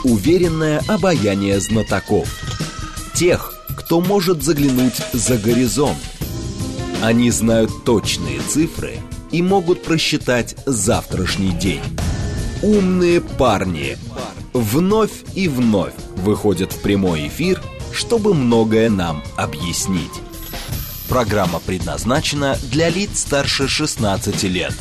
уверенное обаяние знатоков. Тех, кто может заглянуть за горизонт. Они знают точные цифры и могут просчитать завтрашний день. Умные парни вновь и вновь выходят в прямой эфир, чтобы многое нам объяснить. Программа предназначена для лиц старше 16 лет.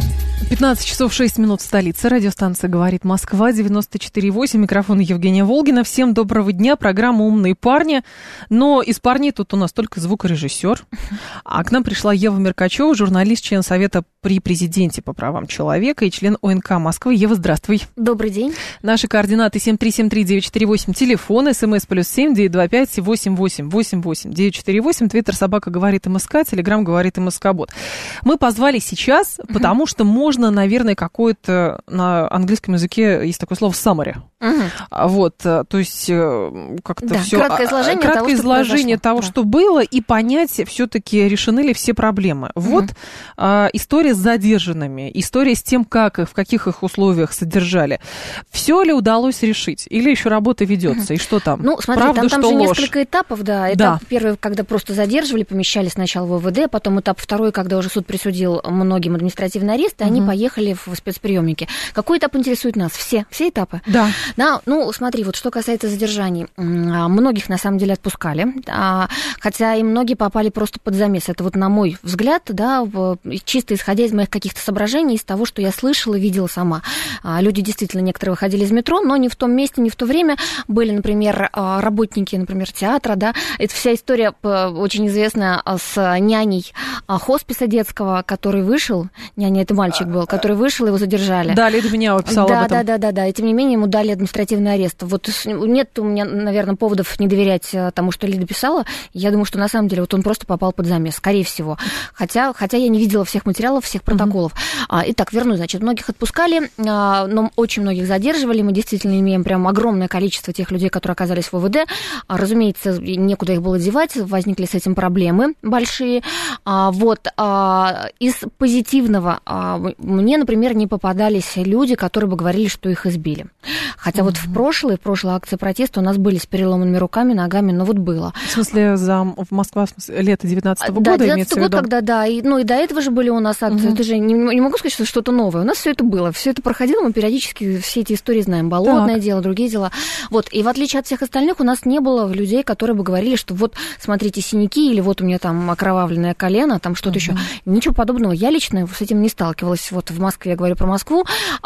15 часов 6 минут в столице. Радиостанция «Говорит Москва», 94,8. Микрофон Евгения Волгина. Всем доброго дня. Программа «Умные парни». Но из парней тут у нас только звукорежиссер. А к нам пришла Ева Меркачева, журналист, член Совета при президенте по правам человека и член ОНК Москвы. Ева, здравствуй. Добрый день. Наши координаты 7373948, телефон, смс +7 925 88 88 948, твиттер собака говорит МСК, телеграм говорит МСК-бот. Мы позвали сейчас, потому что можно, наверное, какое-то на английском языке есть такое слово summary. Вот, то есть как-то да, все краткое изложение того, что было, и понять, все-таки решены ли все проблемы. Вот история с задержанными, история с тем, как их, в каких их условиях содержали. Все ли удалось решить? Или еще работа ведется? И что там? Ну, смотри, правда, там что же ложь? несколько этапов, да. Этап первый, когда просто задерживали, помещали сначала в ОВД, потом этап второй, когда уже суд присудил многим административный арест, и они поехали в спецприемники. Какой этап интересует нас? Все этапы? Да. Да, ну, смотри, вот что касается задержаний. Многих, на самом деле, отпускали, хотя и многие попали просто под замес. Это вот, на мой взгляд, да, чисто исходя из моих каких-то соображений, из того, что я слышала, видела сама. Люди действительно, некоторые выходили из метро, но не в том месте, не в то время. Были, например, работники, например, театра, да. Это вся история очень известная с няней хосписа детского, который вышел. Няня, это мальчик был, который вышел, его задержали. Да, Лида Меняева писала об этом. Да. И тем не менее ему дали административный арест. Вот нет у меня, наверное, поводов не доверять тому, что Лида писала. Я думаю, что на самом деле вот он просто попал под замес, скорее всего. Хотя я не видела всех материалов, всех протоколов. Итак, вернусь. Значит, многих отпускали, но очень многих задерживали. Мы действительно имеем прям огромное количество тех людей, которые оказались в ОВД. Разумеется, некуда их было девать, возникли с этим проблемы большие. Из позитивного мне, например, не попадались люди, которые бы говорили, что их избили. Хотя вот в прошлой акции протеста у нас были с переломанными руками, ногами, но вот было. В смысле, в Москве лето 19-го года, да, имеется в виду? 19-й год, когда, да, и до этого же были у нас акции. Это же не могу сказать, что что-то новое. У нас все это было, все это проходило, мы периодически все эти истории знаем. Болотное дело, другие дела. Вот, и в отличие от всех остальных, у нас не было людей, которые бы говорили, что вот, смотрите, синяки, или вот у меня там окровавленное колено, там что-то еще. Ничего подобного. Я лично с этим не сталкивалась. Вот в Москве, я говорю про Москву,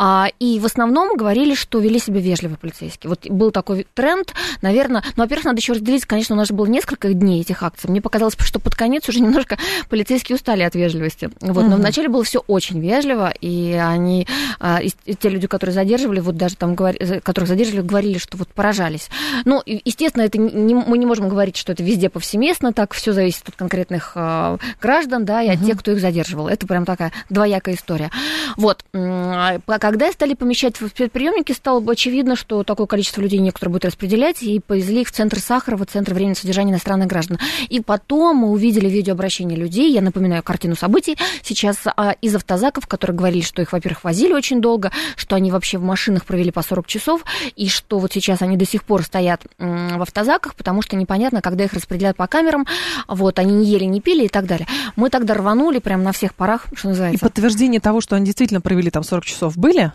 и в основном говорили, что вели себя вежливо полицейские. Вот был такой тренд, наверное. Ну, во-первых, надо еще разделить. Конечно, у нас же было несколько дней этих акций. Мне показалось, что под конец уже немножко полицейские устали от вежливости. Вот. Но вначале было все очень вежливо, и они, и те люди, которые задерживали, вот даже там, которых задерживали, говорили, что вот поражались. Ну, естественно, мы не можем говорить, что это везде повсеместно, так все зависит от конкретных граждан, да, и от тех, кто их задерживал. Это прям такая двоякая история. Вот. Когда стали помещать в спецприемники, стало очевидно, что такое количество людей некоторые будут распределять, и повезли их в центр Сахарова, центр временного содержания иностранных граждан. И потом мы увидели видеообращение людей, я напоминаю картину событий, сейчас из автозаков, которые говорили, что их, во-первых, возили очень долго, что они вообще в машинах провели по 40 часов, и что вот сейчас они до сих пор стоят в автозаках, потому что непонятно, когда их распределяют по камерам, вот, они не ели, не пили и так далее. Мы тогда рванули прям на всех парах, что называется. И подтверждение того, что они действительно провели там 40 часов, были?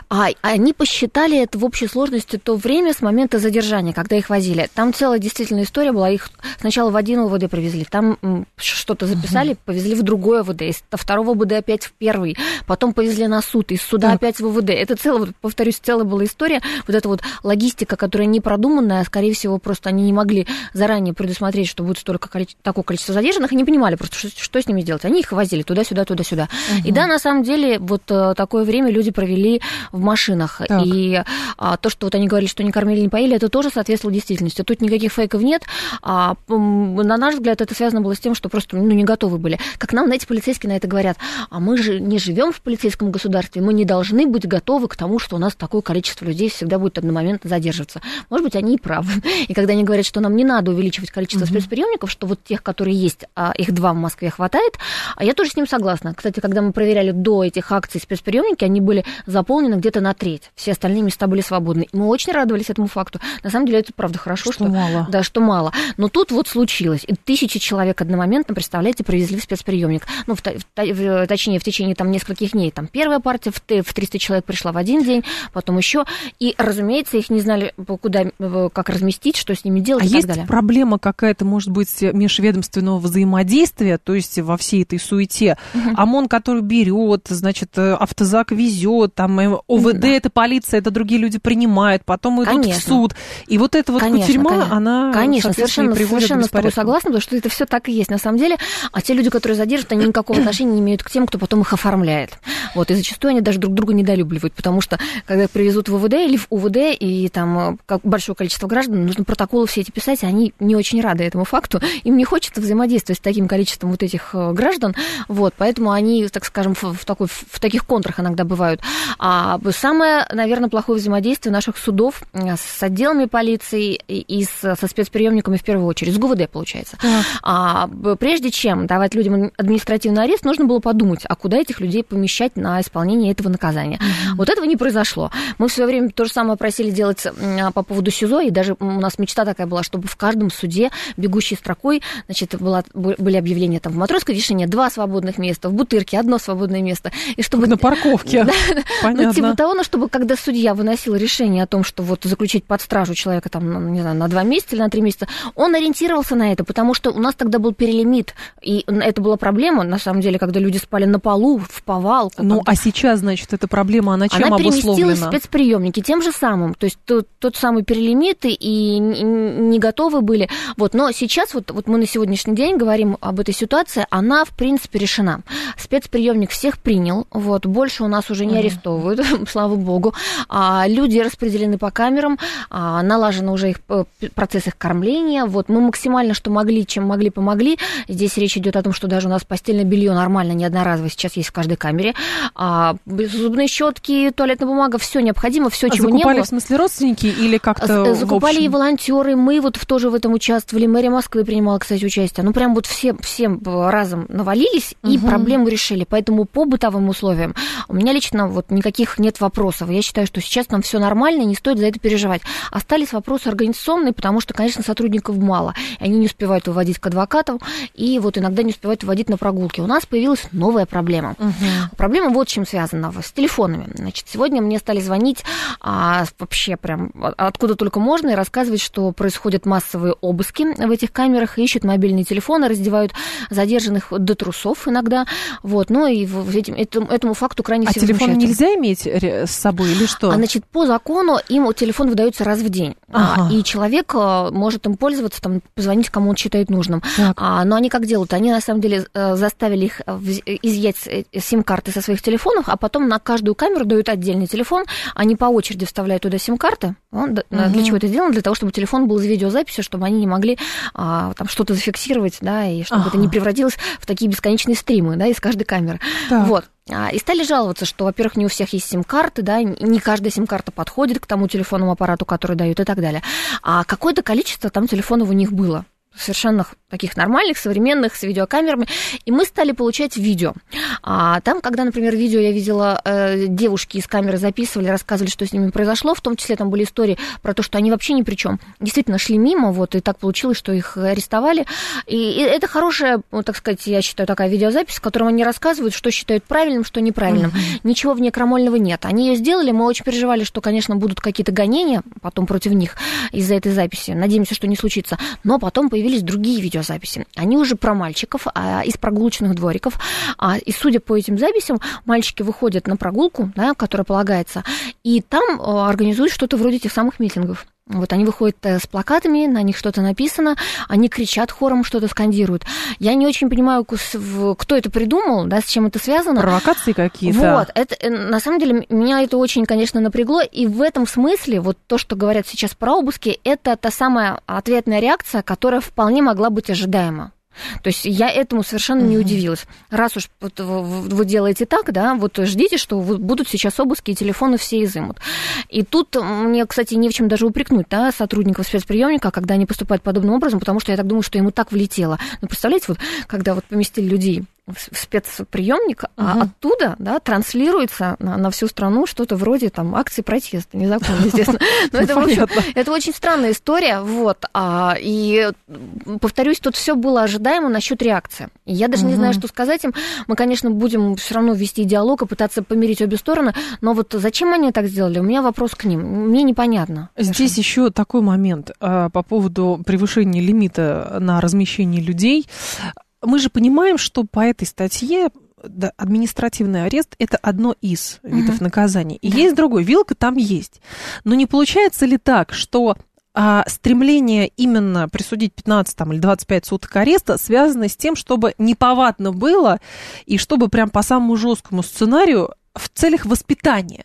Они посчитали это в общей сложности то время с момента задержания, когда их возили. Там целая действительно история была. Их сначала в один ОВД привезли, там что-то записали, повезли в другой ОВД, из второго ОВД опять в первый, потом повезли на суд, из суда опять в ОВД. Это повторюсь, целая была история. Вот эта вот логистика, которая не продуманная, скорее всего, просто они не могли заранее предусмотреть, что будет такое количество задержанных, и не понимали просто, что с ними делать. Они их возили туда-сюда, туда-сюда. И да, на самом деле, вот такое время люди провели в машинах. Так. И то, что вот они говорили, что не кормили, не поели, это тоже соответствовало действительности. Тут никаких фейков нет. На наш взгляд, это связано было с тем, что просто не готовы были. Как нам, знаете, полицейские на это говорят, а мы же не живем в полицейском государстве, мы не должны быть готовы к тому, что у нас такое количество людей всегда будет одномоментно задерживаться. Может быть, они и правы. И когда они говорят, что нам не надо увеличивать количество спецприемников, что вот тех, которые есть, их 2 в Москве хватает, я тоже с ним согласна. Кстати, когда мы проверяли до этих акций спецприемники, они были заполнены где-то на треть. Все остальные места были более свободны. И мы очень радовались этому факту. На самом деле это, правда, хорошо, что мало. Да, что мало. Но тут вот случилось. И 1000 человек одномоментно, представляете, привезли в спецприемник. Ну, точнее, в течение там нескольких дней. Там первая партия в 300 человек пришла в один день, потом еще. И, разумеется, их не знали, куда, как разместить, что с ними делать и так далее. А есть проблема какая-то, может быть, межведомственного взаимодействия, то есть во всей этой суете? ОМОН, который берет, значит, автозак везет, там ОВД, это полиция, это другие люди принимают, потом идут в суд. И вот эта вот кутерьма, она, совершенно с тобой согласна, потому что это все так и есть на самом деле. А те люди, которые задержат, они никакого отношения не имеют к тем, кто потом их оформляет. Вот, и зачастую они даже друг друга недолюбливают, потому что, когда их привезут в ОВД или в УВД, и там большое количество граждан, нужно протоколы все эти писать, и они не очень рады этому факту. Им не хочется взаимодействовать с таким количеством вот этих граждан, вот, поэтому они, так скажем, в таких контрах иногда бывают. А самое, наверное, плохое взаимодействие наших судов с отделами полиции и со спецприемниками в первую очередь, с ГУВД, получается. Прежде чем давать людям административный арест, нужно было подумать, а куда этих людей помещать на исполнение этого наказания. Вот этого не произошло. Мы в свое время то же самое просили делать по поводу СИЗО, и даже у нас мечта такая была, чтобы в каждом суде бегущей строкой, значит, были объявления там в Матросской тишине 2 свободных места, в Бутырке 1 свободное место. И чтобы... На парковке. Понятно. Ну, типа того, чтобы когда судья выносил решение о том, что вот заключить под стражу человека там, не знаю, на 2 месяца или на 3 месяца, он ориентировался на это, потому что у нас тогда был перелимит, и это была проблема, на самом деле, когда люди спали на полу, в повалку. Ну, а сейчас, значит, эта проблема, она чем обусловлена? Она переместилась в спецприемники тем же самым, то есть тот самый перелимит, и не готовы были. Вот, но сейчас, вот мы на сегодняшний день говорим об этой ситуации, она, в принципе, решена. Спецприемник всех принял, вот, больше у нас уже не арестовывают, слава богу. Люди распределены по камерам, налажен уже процесс их кормления. Вот, мы максимально, что могли, чем могли, помогли. Здесь речь идет о том, что даже у нас постельное белье нормально, не одноразовое, сейчас есть в каждой камере. Зубные щетки, туалетная бумага, все необходимо, все, чего не было. Закупали, в смысле, родственники или как-то закупали и волонтеры, мы вот тоже в этом участвовали, мэрия Москвы принимала, кстати, участие. Ну, прям вот всем разом навалились и проблему решили. Поэтому по бытовым условиям у меня лично вот никаких нет вопросов. Я считаю, что сейчас нам все нормально, не стоит за это переживать. Остались вопросы организационные, потому что, конечно, сотрудников мало. И они не успевают выводить к адвокатам, и вот иногда не успевают выводить на прогулки. У нас появилась новая проблема. Проблема вот с чем связана, с телефонами. Значит, сегодня мне стали звонить вообще прям откуда только можно и рассказывать, что происходят массовые обыски в этих камерах, ищут мобильные телефоны, раздевают задержанных до трусов иногда. Вот, ну и этому факту крайне все возмущаются. А телефон нельзя иметь с собой или что? Значит, по закону им телефон выдается раз в день. И человек может им пользоваться, там, позвонить, кому он считает нужным. Но они как делают? Они, на самом деле, заставили их изъять сим-карты со своих телефонов, а потом на каждую камеру дают отдельный телефон, они по очереди вставляют туда сим-карты. Для чего это сделано? Для того, чтобы телефон был с видеозаписью, чтобы они не могли там что-то зафиксировать, да, и чтобы это не превратилось в такие бесконечные стримы, да, из каждой камеры. Вот. И стали жаловаться, что, во-первых, не у всех есть сим-карты, да, не каждая сим-карта подходит к тому телефонному аппарату, который дают, и так далее. А какое-то количество там телефонов у них было. Совершенно таких нормальных, современных, с видеокамерами, и мы стали получать видео. Там, когда, например, видео я видела, девушки из камеры записывали, рассказывали, что с ними произошло, в том числе там были истории про то, что они вообще ни при чем, действительно шли мимо, вот, и так получилось, что их арестовали. И это хорошая, так сказать, я считаю, такая видеозапись, в которой они рассказывают, что считают правильным, что неправильным. Ничего в ней крамольного нет. Они ее сделали, мы очень переживали, что, конечно, будут какие-то гонения потом против них из-за этой записи. Надеемся, что не случится. Но потом появились другие видеозаписи. Они уже про мальчиков из прогулочных двориков. И судя по этим записям, мальчики выходят на прогулку, да, которая полагается, и там организуют что-то вроде тех самых митингов. Вот они выходят с плакатами, на них что-то написано, они кричат хором, что-то скандируют. Я не очень понимаю, кто это придумал, да, с чем это связано. Провокации какие-то. Вот, это, на самом деле, меня это очень, конечно, напрягло, и в этом смысле вот то, что говорят сейчас про обыски, это та самая ответная реакция, которая вполне могла быть ожидаема. То есть я этому совершенно не удивилась. Раз уж вы делаете так, да, вот ждите, что будут сейчас обыски, и телефоны все изымут. И тут мне, кстати, не в чем даже упрекнуть, да, сотрудников спецприемника, когда они поступают подобным образом, потому что я так думаю, что ему так влетело. Ну, представляете, вот когда вот поместили людей в спецприемник, а оттуда, да, транслируется на всю страну что-то вроде там акции протеста, незаконно, естественно. Но это очень странная история, вот. И повторюсь, тут все было ожидаемо насчет реакции. И я даже не знаю, что сказать им. Мы, конечно, будем все равно вести диалог и пытаться помирить обе стороны, но вот зачем они так сделали? У меня вопрос к ним. Мне непонятно. Здесь еще такой момент по поводу превышения лимита на размещение людей. Мы же понимаем, что по этой статье административный арест – это одно из видов наказания. И есть другой. Вилка там есть. Но не получается ли так, что стремление именно присудить 15 или 25 суток ареста связано с тем, чтобы неповадно было и чтобы прям по самому жесткому сценарию в целях воспитания?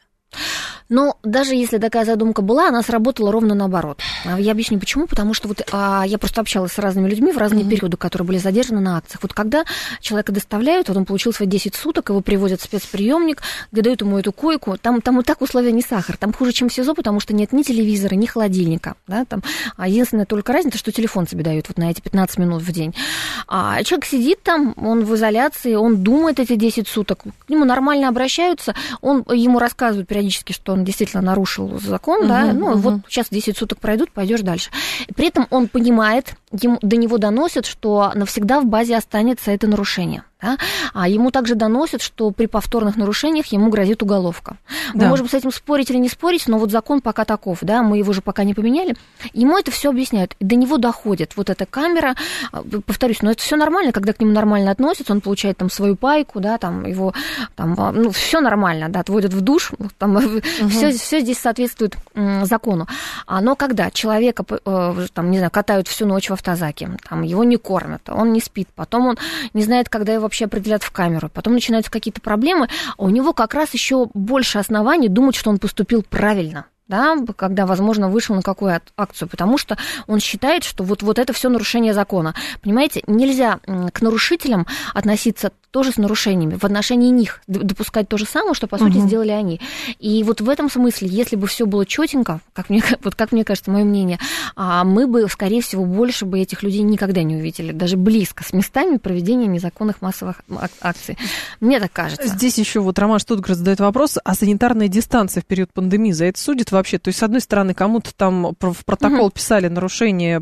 Но даже если такая задумка была, она сработала ровно наоборот. Я объясню, почему. Потому что вот я просто общалась с разными людьми в разные периоды, которые были задержаны на акциях. Вот когда человека доставляют, вот он получил свои 10 суток, его приводят в спецприемник, где дают ему эту койку, там и так условия не сахар. Там хуже, чем в СИЗО, потому что нет ни телевизора, ни холодильника. Да, там. Единственная только разница, что телефон тебе дают вот на эти 15 минут в день. А человек сидит там, он в изоляции, он думает эти 10 суток, к нему нормально обращаются, ему рассказывают периодически, что он действительно нарушил закон, да, вот сейчас 10 суток пройдут, пойдешь дальше. При этом он понимает, до него доносят, что навсегда в базе останется это нарушение. Да? А ему также доносят, что при повторных нарушениях ему грозит уголовка. Мы можем с этим спорить или не спорить, но вот закон пока таков, да, мы его же пока не поменяли. Ему это все объясняют. И до него доходит вот эта камера. Повторюсь, но это все нормально, когда к нему нормально относятся, он получает там свою пайку, да, там его, там, все нормально, да, отводят в душ, там, все здесь соответствует закону. Но когда человека, там, не знаю, катают всю ночь в автозаке, там, его не кормят, он не спит, потом он не знает, когда его вообще определят в камеру, потом начинаются какие-то проблемы, а у него как раз еще больше оснований думать, что он поступил правильно. Да, когда, возможно, вышел на какую акцию, потому что он считает, что вот это все нарушение закона. Понимаете, нельзя к нарушителям относиться тоже с нарушениями, в отношении них допускать то же самое, что, по сути, сделали они. И вот в этом смысле, если бы все было четенько, как мне кажется, мое мнение, мы бы, скорее всего, больше бы этих людей никогда не увидели, даже близко, с местами проведения незаконных массовых акций. Мне так кажется. Здесь еще вот Роман Штутгарт задает вопрос, а санитарная дистанция в период пандемии за это судит вообще? То есть, с одной стороны, кому-то там в протокол писали нарушение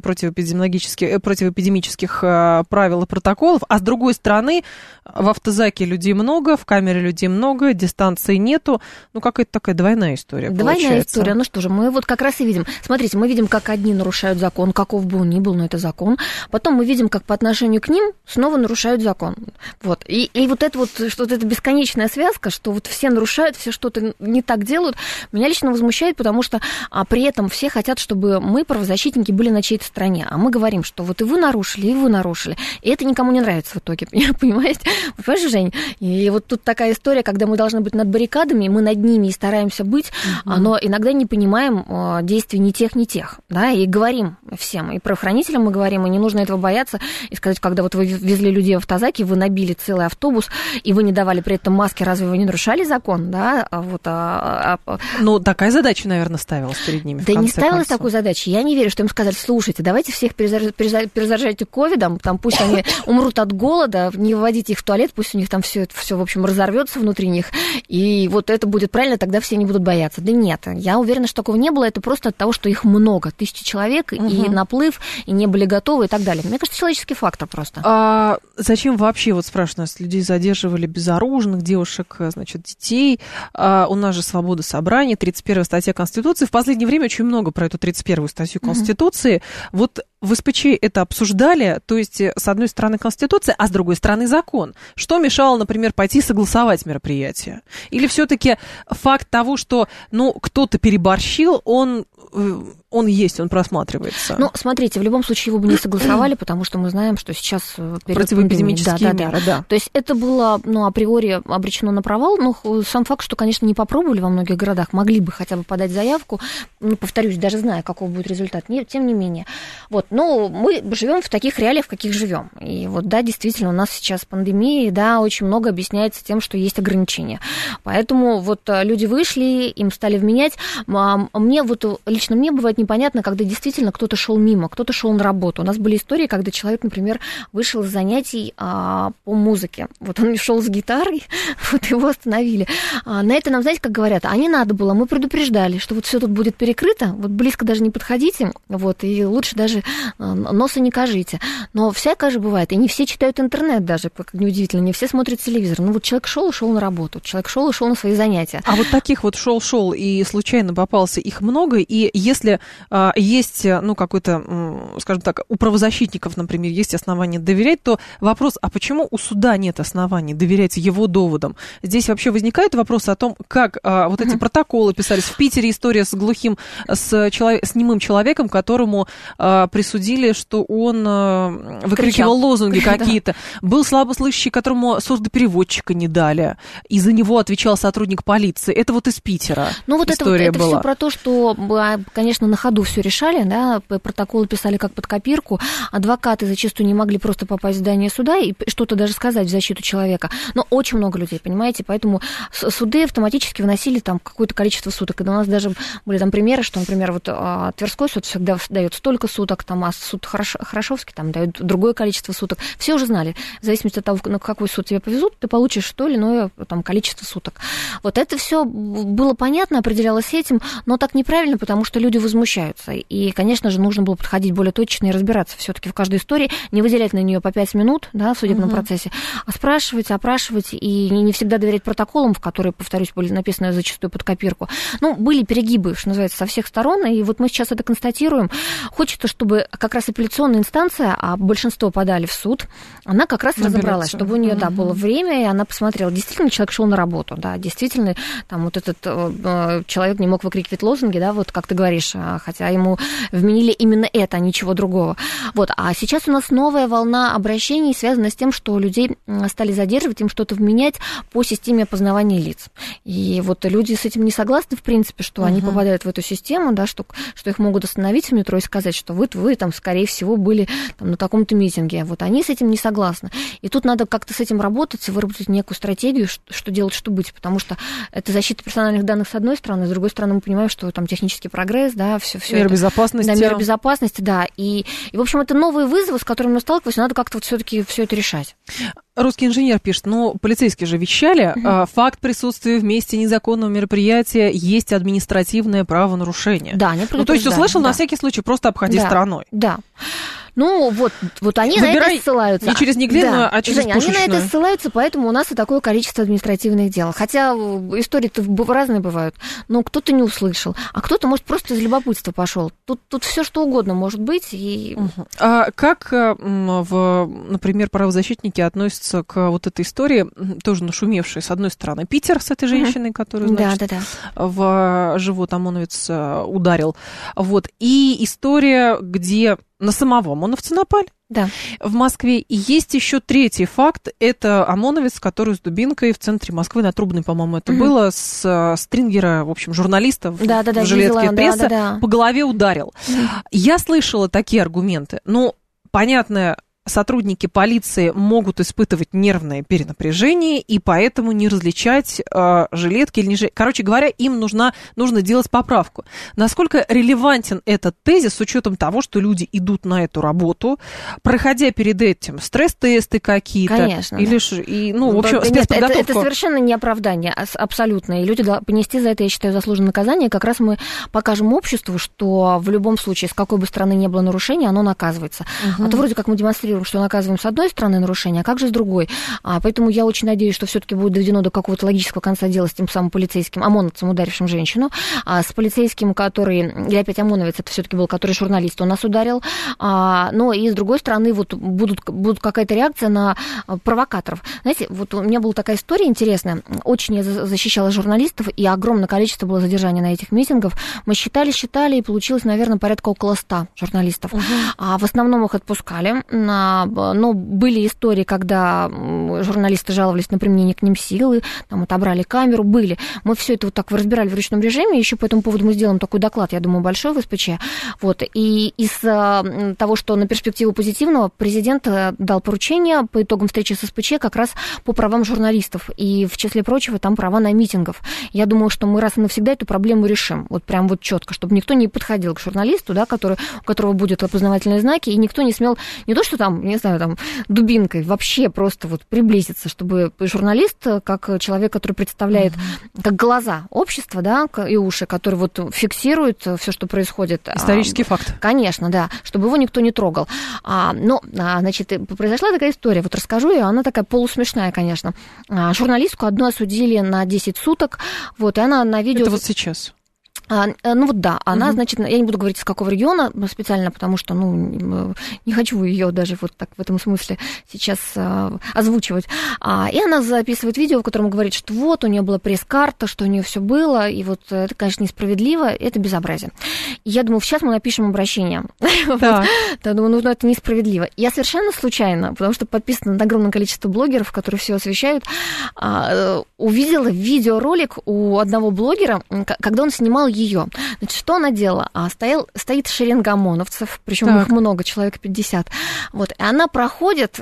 противоэпидемических правил и протоколов, а с другой стороны, в автозаке людей много, в камере людей много, дистанции нету. Ну, какая-то такая двойная история Двойная получается. История. Ну что же, мы вот как раз и видим. Смотрите, мы видим, как одни нарушают закон, каков бы он ни был, но это закон. Потом мы видим, как по отношению к ним снова нарушают закон. Вот. И вот это вот, что-то это бесконечная связка, что вот все нарушают, все что-то не так делают, меня лично возмущает, потому что при этом все хотят, чтобы мы, правозащитники, были на чьей-то стороне. А мы говорим, что вот и вы нарушили, и вы нарушили. И это никому не нравится в итоге, понимаете? Понимаешь, Жень? И вот тут такая история, когда мы должны быть над баррикадами, мы над ними и стараемся быть, но иногда не понимаем действий ни тех, да, и говорим всем, и правоохранителям мы говорим, и не нужно этого бояться, и сказать, когда вот вы везли людей в автозаке, вы набили целый автобус, и вы не давали при этом маски, разве вы не нарушали закон, да? Ну, такая задача, наверное, ставилась перед ними. Да не ставилась такой задачи. Я не верю, что им сказали, слушайте, давайте всех перезаражайте ковидом, там пусть они умрут от голода, не выводите их в туалет, пусть у них там все, в общем, разорвется внутри них, и вот это будет правильно, тогда все не будут бояться. Да нет, я уверена, что такого не было, это просто от того, что их много, 1000 человек, и наплыв, и не были готовы, и так далее. Мне кажется, человеческий фактор просто. А зачем вообще, вот спрашиваю нас, людей задерживали безоружных, девушек, значит, детей? У нас же свобода собрания, 31 статья Конституции. В последнее время очень много про эту 31 статью Конституции. Вот в СПЧ это обсуждали, то есть, с одной стороны, Конституция, а с другой стороны, закон. Что мешало, например, пойти согласовать мероприятие? Или все-таки факт того, что, кто-то переборщил, он есть, он просматривается? Ну, смотрите, в любом случае его бы не согласовали, потому что мы знаем, что сейчас противоэпидемические меры, да. То есть это было, априори обречено на провал, но сам факт, что, конечно, не попробовали во многих городах, могли бы хотя бы подать заявку, повторюсь, даже зная, каков будет результат, тем не менее. Вот, но мы живем в таких реалиях, в каких живем. И вот, да, действительно, у нас сейчас пандемия, да, очень много объясняется тем, что есть ограничения. Поэтому вот люди вышли, им стали вменять. Мне вот лично лично мне бывает непонятно, когда действительно кто-то шел мимо, кто-то шел на работу. У нас были истории, когда человек, например, вышел из занятий по музыке. Вот он шел с гитарой, вот его остановили. На это нам, знаете, как говорят, а не надо было, мы предупреждали, что вот все тут будет перекрыто, вот близко даже не подходите, вот, и лучше даже носа не кажите. Но всякое же бывает, и не все читают интернет даже, как неудивительно, не все смотрят телевизор. Ну вот человек шел и шел на работу, человек шел и шел на свои занятия. А вот таких вот шел и случайно попался, их много, и если есть, ну, какой-то, скажем так, у правозащитников, например, есть основания доверять, то вопрос, а почему у суда нет оснований доверять его доводам? Здесь вообще возникает вопрос о том, как вот эти протоколы писались. В Питере история с глухим, с немым человеком, которому присудили, что он выкрикивал лозунги какие-то. Был слабослышащий, которому сурдопереводчика не дали. И за него отвечал сотрудник полиции. Это вот из Питера. Ну вот история это была. Все про то, что, конечно, на ходу все решали, да, протоколы писали как под копирку. Адвокаты зачастую не могли просто попасть в здание суда и что-то даже сказать в защиту человека. Но очень много людей, понимаете, поэтому суды автоматически выносили там какое-то количество суток. И у нас даже были там примеры, что, например, вот Тверской суд всегда дает столько суток, там, а суд Хорошовский там дает другое количество суток. Все уже знали. В зависимости от того, на какой суд тебя повезут, ты получишь то или иное там количество суток. Вот это все было понятно, определялось этим, но так неправильно, потому что люди возмущаются. И, конечно же, нужно было подходить более точно и разбираться все-таки в каждой истории, не выделять на нее по 5 минут, да, в судебном процессе, а спрашивать, опрашивать, и не всегда доверять протоколам, в которые, повторюсь, были написаны зачастую под копирку. Ну, были перегибы, что называется, со всех сторон, и вот мы сейчас это констатируем. Хочется, чтобы как раз апелляционная инстанция, а большинство подали в суд, она как раз разобралась, чтобы у нее, да, было время, и она посмотрела, действительно человек шел на работу, да, действительно там вот этот человек не мог выкрикивать лозунги, да, вот как ты говоришь, хотя ему вменили именно это, а ничего другого. Вот, а сейчас у нас новая волна обращений, связанная с тем, что людей стали задерживать, им что-то вменять по системе опознавания лиц. И вот люди с этим не согласны, в принципе, что они попадают в эту систему, да, что их могут остановить в метро и сказать, что вы там, скорее всего, были там на таком-то митинге. Вот они с этим не согласны. И тут надо как-то с этим работать и выработать некую стратегию, что делать, что быть, потому что это защита персональных данных с одной стороны, с другой стороны мы понимаем, что там технический прогресс, да, все мера безопасности. Да, мера безопасности, да. И, в общем, это новые вызовы, с которыми мы сталкиваемся, надо как-то вот все-таки все это решать. Русский инженер пишет, ну, полицейские же вещали, факт присутствия в месте незаконного мероприятия есть административное правонарушение. Да, не ну, то есть услышал, на всякий случай, просто обходи стороной. Да. Ну, вот они на это ссылаются. Не через неглинную, а через пушечную. Они на это ссылаются, поэтому у нас и такое количество административных дел. Хотя истории-то разные бывают. Но кто-то не услышал, а кто-то, может, просто из любопытства пошел. Тут все что угодно может быть. И... А как, например, правозащитники относятся к вот этой истории, тоже нашумевшей, с одной стороны, Питер с этой женщиной, которую, значит, в живот ОМОНовец ударил. Вот. И история, где на самого ОМОНовца напали. Да. В Москве. И есть еще третий факт. Это ОМОНовец, который с дубинкой в центре Москвы, на Трубной, по-моему, это было, с стрингера, в общем, журналиста в жилетке прессы, по голове ударил. Я слышала такие аргументы. Ну, понятно, сотрудники полиции могут испытывать нервное перенапряжение и поэтому не различать жилетки или не жилетки. Короче говоря, им нужно делать поправку. Насколько релевантен этот тезис с учетом того, что люди идут на эту работу, проходя перед этим стресс-тесты какие-то? Конечно. Или, в общем, спецподготовку? Это совершенно не оправдание, абсолютно. И люди должны понести за это, я считаю, заслуженное наказание. Как раз мы покажем обществу, что в любом случае, с какой бы стороны ни было нарушения, оно наказывается. А то вроде как мы демонстрируем, что наказываем с одной стороны нарушение, а как же с другой? Поэтому я очень надеюсь, что все-таки будет доведено до какого-то логического конца дела с тем самым полицейским, ОМОНовцем, ударившим женщину, с полицейским, который, или опять ОМОНовец, это все-таки был, который журналист, он нас ударил. Но и с другой стороны, вот будут какая-то реакция на провокаторов. Знаете, вот у меня была такая история интересная. Очень я защищала журналистов, и огромное количество было задержаний на этих митингах. Мы считали, и получилось, наверное, порядка около 100 журналистов. В основном их отпускали. но были истории, когда журналисты жаловались на применение к ним силы, там отобрали камеру, были. Мы все это вот так разбирали в ручном режиме, еще по этому поводу мы сделаем такой доклад, я думаю, большой в СПЧ. Вот. И из того, что на перспективу позитивного, президент дал поручение по итогам встречи с СПЧ как раз по правам журналистов. И, в числе прочего, там права на митингов. Я думаю, что мы раз и навсегда эту проблему решим. Вот прям вот четко, чтобы никто не подходил к журналисту, да, у которого будут опознавательные знаки, и никто не смел не то, что там, не знаю, там, дубинкой, вообще просто вот приблизиться, чтобы журналист, как человек, который представляет, как глаза общества, да, и уши, который вот фиксирует все, что происходит. Исторический факт. Конечно, да, чтобы его никто не трогал. Значит, произошла такая история, вот расскажу ее, она такая полусмешная, конечно. Журналистку одну осудили на 10 суток, вот, и она на видео... Это вот сейчас? Она, значит, я не буду говорить, из какого региона специально, потому что, не хочу ее даже вот так в этом смысле сейчас озвучивать. И она записывает видео, в котором говорит, что вот у нее была пресс-карта, что у нее все было, и вот это, конечно, несправедливо, это безобразие. И я думаю, сейчас мы напишем обращение. Да, думаю, это несправедливо. Я совершенно случайно, потому что подписано на огромное количество блогеров, которые все освещают, увидела видеоролик у одного блогера, когда он снимал ее. Значит, что она делала? Стоит шеренга ОМОНовцев, причем их много, человек 50. Вот, и она проходит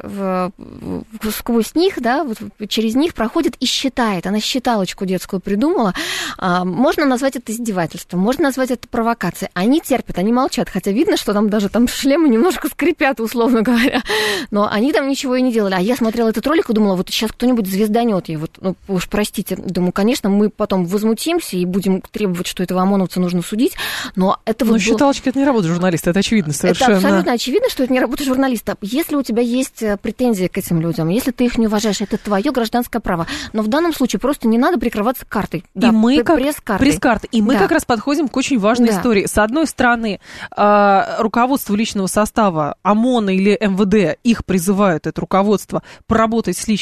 сквозь них, да, вот, через них проходит и считает. Она считалочку детскую придумала. Можно назвать это издевательством, можно назвать это провокацией. Они терпят, они молчат, хотя видно, что там даже там шлемы немножко скрипят, условно говоря. Но они там ничего и не делали. А я смотрела этот ролик и думала, вот сейчас кто-нибудь звезданет ей. Вот, уж простите, думаю, конечно, мы потом возмутимся и будем требовать, что этого ОМОНовца нужно судить, но это вот... считалочка, это не работа журналиста, это очевидно совершенно. Это абсолютно очевидно, что это не работа журналиста. Если у тебя есть претензии к этим людям, если ты их не уважаешь, это твое гражданское право. Но в данном случае просто не надо прикрываться картой. И мы пресс-картой. И мы как раз подходим к очень важной истории. С одной стороны, руководство личного состава ОМОНа или МВД, их призывают, это руководство, поработать с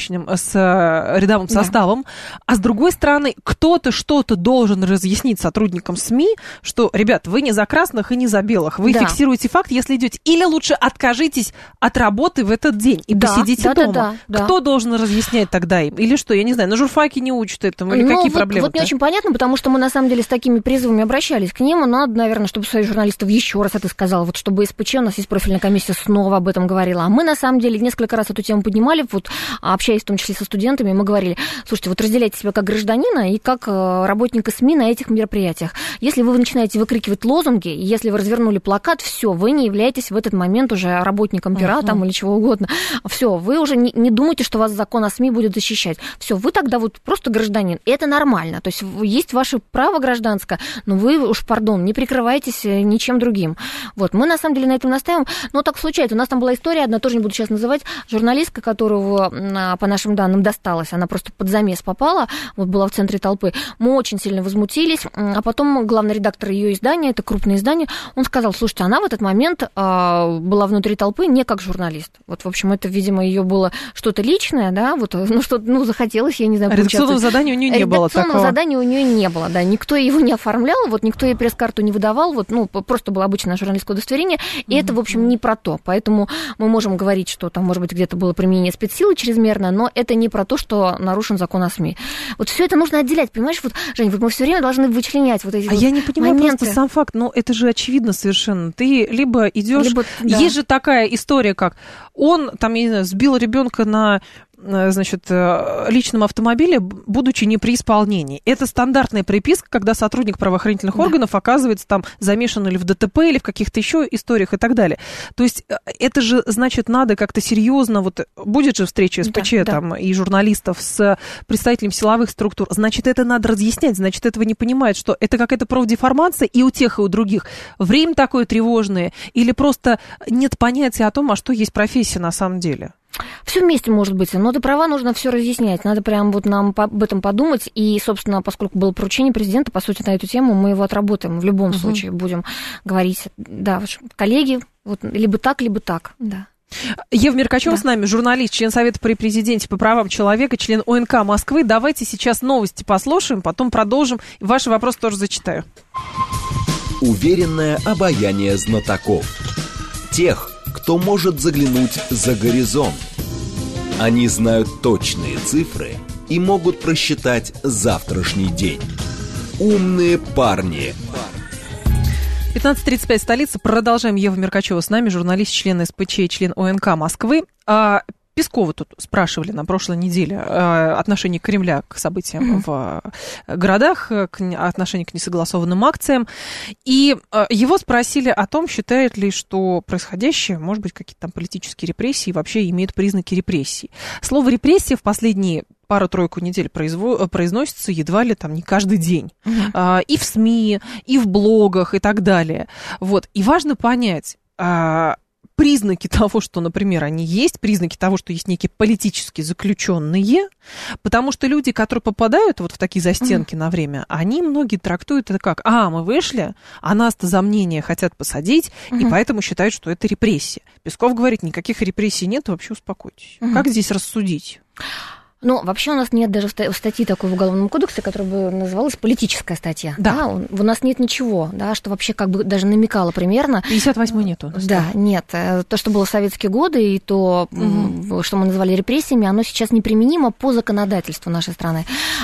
рядовым составом, а с другой стороны, кто-то что-то должен разъяснить сотрудникам СМИ, что, ребят, вы не за красных и не за белых. Вы фиксируете факт, если идете. Или лучше откажитесь от работы в этот день и посидите дома. Кто должен разъяснять тогда им? Или что, я не знаю, на журфаке не учат этому? Или какие проблемы? Вот не очень понятно, потому что мы, на самом деле, с такими призывами обращались к ним. Надо, наверное, чтобы Союз журналистов еще раз это сказал. Вот чтобы СПЧ, у нас есть профильная комиссия, снова об этом говорила. А мы, на самом деле, несколько раз эту тему поднимали, вот общаясь в том числе со студентами, мы говорили, слушайте, вот разделяйте себя как гражданина и как работника СМИ на этих мероприятиях. Если вы начинаете выкрикивать лозунги, если вы развернули плакат, все, вы не являетесь в этот момент уже работником пера там, или чего угодно. Все, вы уже не думаете, что вас закон о СМИ будет защищать. Все, вы тогда вот просто гражданин. И это нормально. То есть есть ваше право гражданское, но вы уж, не прикрываетесь ничем другим. Вот, мы на самом деле на этом настаиваем. Но так случается. У нас там была история одна, тоже не буду сейчас называть, журналистка, которую, по нашим данным, досталась. Она просто под замес попала, вот была в центре толпы. Мы очень сильно возмутились, а потом главный редактор ее издания, это крупное издание, он сказал, слушайте, она в этот момент была внутри толпы не как журналист. Вот, в общем, это, видимо, ее было что-то личное, да, вот, захотелось, я не знаю, редакционного задания у нее не было такого. Редакционного задания у нее не было, да, никто его не оформлял, вот, никто ей пресс-карту не выдавал, вот, просто было обычное журналистское удостоверение, и это, в общем, не про то. Поэтому мы можем говорить, что там, может быть, где-то было применение спецсилы чрезмерно, но это не про то, что нарушен закон о СМИ. Вот все это нужно отделять, понимаешь, вот, Жень, вот мы все время должны вычленять вот эти вот я не понимаю моменты. Просто сам факт, но это же очевидно совершенно. Ты либо идешь, есть же такая история, как он там, я не знаю, сбил ребенка на личном автомобиле, будучи не при исполнении. Это стандартная приписка, когда сотрудник правоохранительных органов оказывается там замешан или в ДТП, или в каких-то еще историях и так далее. То есть это же, значит, надо как-то серьезно, вот будет же встреча СПЧ там и журналистов с представителями силовых структур, значит, это надо разъяснять, значит, этого не понимают, что это какая-то профдеформация и у тех, и у других. Время такое тревожное, или просто нет понятия о том, а что есть профессия на самом деле. Все вместе может быть, но ты права, нужно все разъяснять, надо прям вот нам об этом подумать, и, собственно, поскольку было поручение президента, по сути, на эту тему мы его отработаем, в любом случае будем говорить, да, коллеги, вот, либо так, да. Ева Меркачева с нами, журналист, член Совета при президенте по правам человека, член ОНК Москвы. Давайте сейчас новости послушаем, потом продолжим, и ваши вопросы тоже зачитаю. Уверенное обаяние знатоков. Тех, кто может заглянуть за горизонт. Они знают точные цифры и могут просчитать завтрашний день. Умные парни. 15:35, столица. Продолжаем. Ева Меркачева с нами, журналист, член СПЧ и член ОНК Москвы. Пескова тут спрашивали на прошлой неделе отношение Кремля к событиям в городах, отношение к несогласованным акциям. И его спросили о том, считает ли, что происходящее, может быть, какие-то там политические репрессии, вообще имеют признаки репрессий. Слово «репрессия» в последние пару-тройку недель произносится едва ли там не каждый день. И в СМИ, и в блогах, и так далее. Вот. И важно понять, признаки того, что, например, они есть, признаки того, что есть некие политически заключенные, потому что люди, которые попадают вот в такие застенки на время, они многие трактуют это как: мы вышли, а нас-то за мнение хотят посадить, и поэтому считают, что это репрессия. Песков говорит, никаких репрессий нет, вообще успокойтесь. Как здесь рассудить? Ну, вообще у нас нет даже статьи такой в Уголовном кодексе, которая бы называлась политическая статья. Да. У нас нет ничего, да, что вообще как бы даже намекало примерно. 58-й нету у нас. Да, нет. То, что было в советские годы, и то, что мы называли репрессиями, оно сейчас неприменимо по законодательству нашей страны.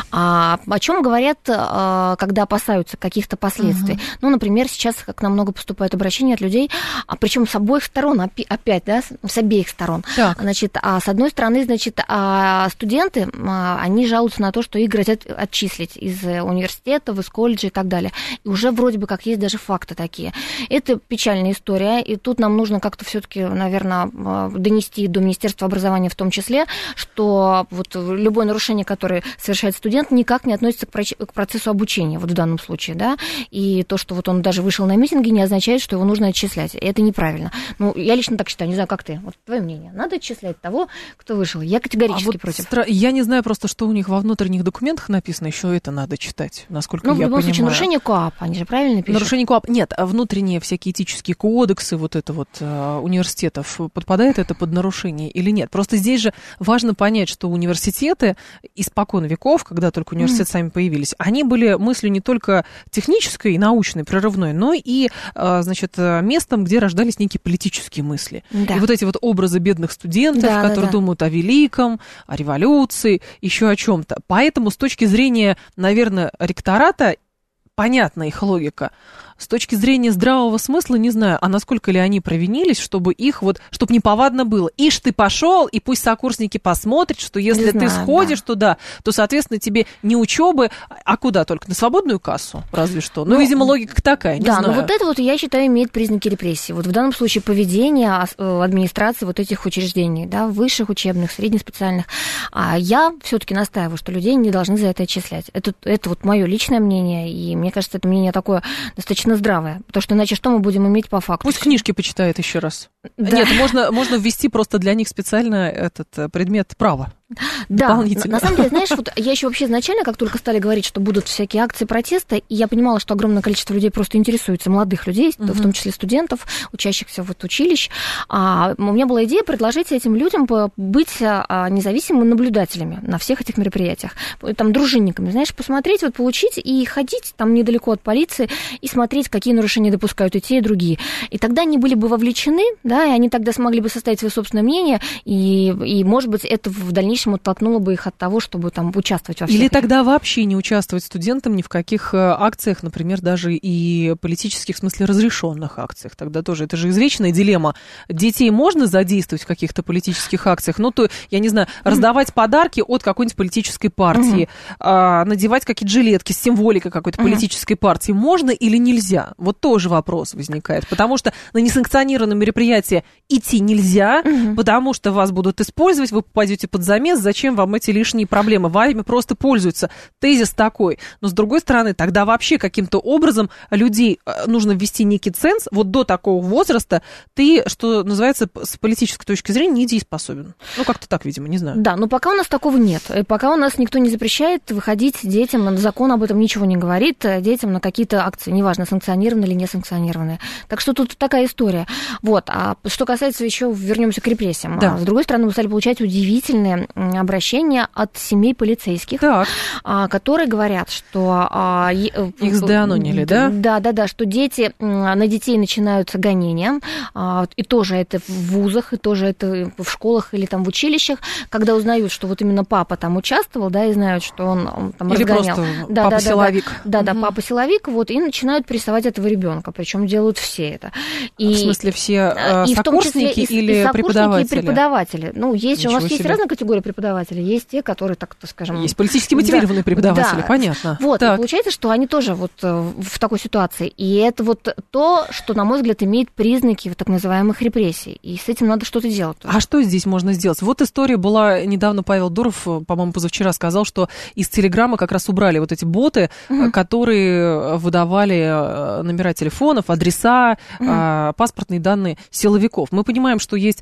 О чем говорят, когда опасаются каких-то последствий? Ну, например, сейчас к нам много поступает обращений от людей, причем с обоих сторон, опять, да, с обеих сторон. Так. Значит, с одной стороны, значит, студенты, они жалуются на то, что их грозят отчислить из университетов, из колледжа и так далее. И уже вроде бы как есть даже факты такие. Это печальная история, и тут нам нужно как-то все-таки, наверное, донести до Министерства образования в том числе, что вот любое нарушение, которое совершает студент, никак не относится к процессу обучения, вот в данном случае, да, и то, что вот он даже вышел на митинги, не означает, что его нужно отчислять. И это неправильно. Ну, я лично так считаю, не знаю, как ты, вот твое мнение. Надо отчислять того, кто вышел. Я категорически против. Я не знаю просто, что у них во внутренних документах написано, еще это надо читать, насколько я понимаю. Ну, в любом случае, нарушение КоАП, они же правильно пишут? Нарушение КоАП, нет, внутренние всякие этические кодексы вот это вот университетов, подпадает это под нарушение или нет? Просто здесь же важно понять, что университеты испокон веков, когда только университеты сами появились, они были мыслью не только технической и научной, прорывной, но и, значит, местом, где рождались некие политические мысли. Да. И вот эти вот образы бедных студентов, которые думают о великом, о революции, еще о чем-то. Поэтому с точки зрения, наверное, ректората, понятна их логика. С точки зрения здравого смысла, не знаю, а насколько ли они провинились, чтобы их вот, чтобы неповадно было. Ишь, ты пошел, и пусть сокурсники посмотрят, что если ты сходишь туда, то, соответственно, тебе не учебы, а куда только? На свободную кассу, разве что. Ну, видимо, логика такая, не знаю. Да, но вот это вот, я считаю, имеет признаки репрессии. Вот в данном случае поведение администрации вот этих учреждений, да, высших учебных, среднеспециальных. А я все-таки настаиваю, что людей не должны за это отчислять. Это вот мое личное мнение, и мне кажется, это мнение такое достаточно здравое, потому что иначе что мы будем иметь по факту? Пусть книжки почитают еще раз. Да. Нет, можно ввести просто для них специально этот предмет права. Да, на самом деле, знаешь, вот я еще вообще изначально, как только стали говорить, что будут всякие акции протеста, и я понимала, что огромное количество людей просто интересуется, молодых людей, в том числе студентов, учащихся вот училищ. У меня была идея предложить этим людям быть независимыми наблюдателями на всех этих мероприятиях, там, дружинниками, знаешь, посмотреть, вот получить и ходить там недалеко от полиции и смотреть, какие нарушения допускают и те, и другие. И тогда они были бы вовлечены, да, и они тогда смогли бы составить свое собственное мнение, и может быть, это в дальнейшем оттолкнуло бы их от того, чтобы там участвовать во всех. Или тогда вообще не участвовать студентам ни в каких акциях, например, даже и политических, в смысле, разрешенных акциях. Тогда тоже, это же извечная дилемма. Детей можно задействовать в каких-то политических акциях, ну, то, я не знаю, раздавать подарки от какой-нибудь политической партии, надевать какие-то жилетки с символикой какой-то политической партии. Можно или нельзя? Вот тоже вопрос возникает. Потому что на несанкционированное мероприятие идти нельзя, потому что вас будут использовать, вы попадете под замес. Зачем вам эти лишние проблемы? Вами просто пользуются. Тезис такой. Но, с другой стороны, тогда вообще каким-то образом людей нужно ввести некий ценз. Вот до такого возраста ты, что называется, с политической точки зрения недееспособен. Ну, как-то так, видимо, не знаю. Да, но пока у нас такого нет. Пока у нас никто не запрещает выходить детям, закон об этом ничего не говорит, детям на какие-то акции, неважно, санкционированные или не санкционированные. Так что тут такая история. Вот. А Что касается еще, вернемся к репрессиям. Да. С другой стороны, мы стали получать удивительные обращения от семей полицейских, которые говорят, что... Их сдеанонили, да? Да, что на детей начинаются гонения, и тоже это в вузах, и тоже это в школах или там в училищах, когда узнают, что вот именно папа там участвовал, да, и знают, что он там или разгонял. Просто папа-силовик. Да, папа-силовик, вот, и начинают прессовать этого ребенка, причем делают все это. В смысле, все сокурсники или преподаватели? И преподаватели. Ну, у нас есть разные категории преподавателей. Есть те, которые, так скажем... Есть политически мотивированные преподаватели, понятно. Вот, и получается, что они тоже вот в такой ситуации. И это вот то, что, на мой взгляд, имеет признаки так называемых репрессий. И с этим надо что-то делать. А что здесь можно сделать? Вот история была недавно, Павел Дуров, по-моему, позавчера сказал, что из Телеграма как раз убрали вот эти боты, которые выдавали номера телефонов, адреса, паспортные данные силовиков. Мы понимаем, что есть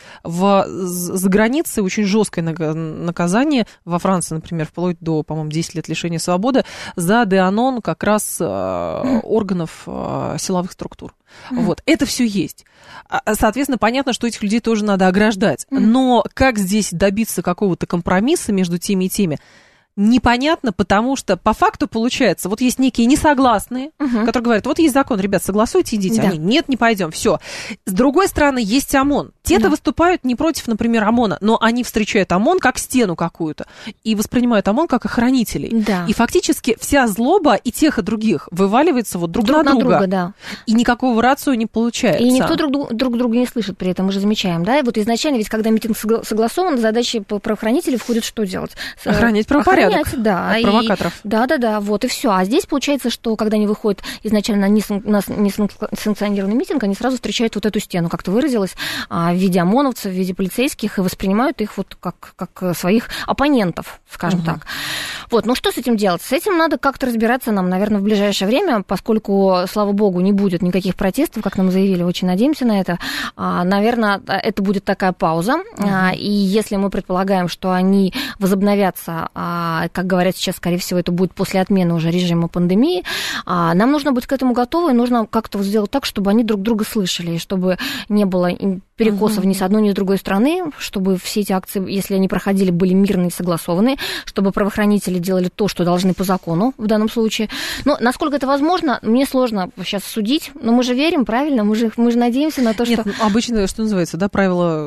за границей очень жесткое наказание, во Франции, например, вплоть до, по-моему, 10 лет лишения свободы, за деанон как раз органов силовых структур. Вот, это все есть. Соответственно, понятно, что этих людей тоже надо ограждать. Но как здесь добиться какого-то компромисса между теми и теми? Непонятно, потому что по факту получается, вот есть некие несогласные, которые говорят, вот есть закон, ребят, согласуйте, идите. Они, нет, не пойдем, все. С другой стороны, есть ОМОН. Те-то выступают не против, например, ОМОНа, но они встречают ОМОН как стену какую-то и воспринимают ОМОН как охранителей. Да. И фактически вся злоба и тех, и других вываливается вот друг на друга. Да. И никакого рацио не получается. И никто друг друга не слышит при этом, мы же замечаем, да? И вот изначально, ведь когда митинг согласован, задачи правоохранителей входит что делать? Охранять правопорядок. Да, от провокаторов. Да, вот и все. А здесь получается, что когда они выходят изначально на несанкционированный митинг, они сразу встречают вот эту стену, как ты выразилась, в виде ОМОНовцев, в виде полицейских, и воспринимают их вот как своих оппонентов, скажем так. Вот, ну что с этим делать? С этим надо как-то разбираться нам, наверное, в ближайшее время, поскольку, слава богу, не будет никаких протестов, как нам заявили, очень надеемся на это. Наверное, это будет такая пауза, и если мы предполагаем, что они возобновятся, как говорят сейчас, скорее всего, это будет после отмены уже режима пандемии, нам нужно быть к этому готовы, и нужно как-то сделать так, чтобы они друг друга слышали, и чтобы не было перекосов ни с одной, ни с другой стороны, чтобы все эти акции, если они проходили, были мирные и согласованные, чтобы правоохранители делали то, что должны по закону в данном случае. Но насколько это возможно, мне сложно сейчас судить, но мы же верим, правильно, мы же надеемся на то, что... Нет, обычно, что называется, да, правила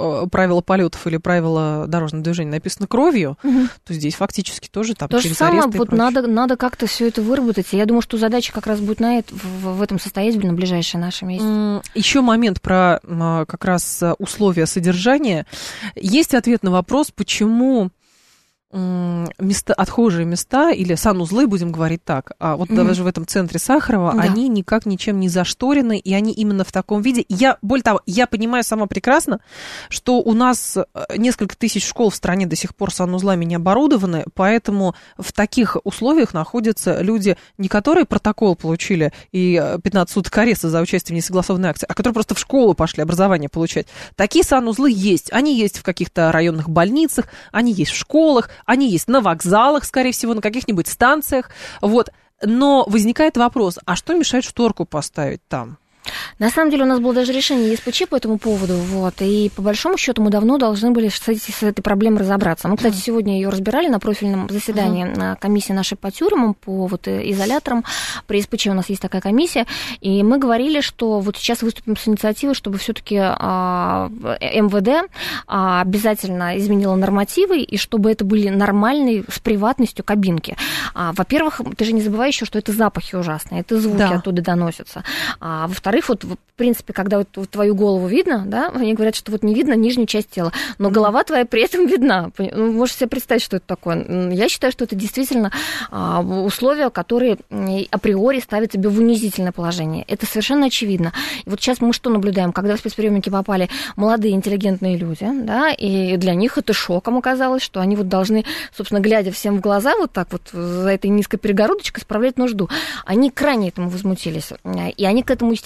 полетов или правила дорожного движения написано кровью, то здесь фактически тоже там то через же самое, аресты вот надо как-то все это выработать. И я думаю, что задача как раз будет в этом состоять на ближайшие наши месяцы. Еще момент про как раз условия содержания. Есть ответ на вопрос, почему отхожие места или санузлы, будем говорить так, вот даже в этом центре Сахарова, они никак ничем не зашторены, и они именно в таком виде. Более того, я понимаю сама прекрасно, что у нас несколько тысяч школ в стране до сих пор санузлами не оборудованы, поэтому в таких условиях находятся люди, не которые протокол получили и 15 суток ареста за участие в несогласованной акции, а которые просто в школу пошли образование получать. Такие санузлы есть. Они есть в каких-то районных больницах, они есть в школах, они есть на вокзалах, скорее всего, на каких-нибудь станциях. Вот. Но возникает вопрос, а что мешает шторку поставить там? На самом деле у нас было даже решение ЕСПЧ по этому поводу, вот, и по большому счету мы давно должны были с этой проблемой разобраться. Мы, кстати, сегодня ее разбирали на профильном заседании комиссии нашей по тюрьмам, по вот изоляторам. При ЕСПЧ у нас есть такая комиссия, и мы говорили, что вот сейчас выступим с инициативой, чтобы все-таки МВД обязательно изменило нормативы, и чтобы это были нормальные с приватностью кабинки. Во-первых, ты же не забывай еще, что это запахи ужасные, это звуки оттуда доносятся. Во-вторых, вот, в принципе, когда вот твою голову видно, да, они говорят, что вот не видно нижнюю часть тела, но голова твоя при этом видна. Ну, можешь себе представить, что это такое. Я считаю, что это действительно условия, которые априори ставят тебя в унизительное положение. Это совершенно очевидно. И вот сейчас мы что наблюдаем? Когда в спецприемники попали молодые интеллигентные люди, да, и для них это шоком оказалось, что они вот должны, собственно, глядя всем в глаза, вот так вот за этой низкой перегородочкой справлять нужду. Они крайне этому возмутились. И они к этому, естественно, привыкают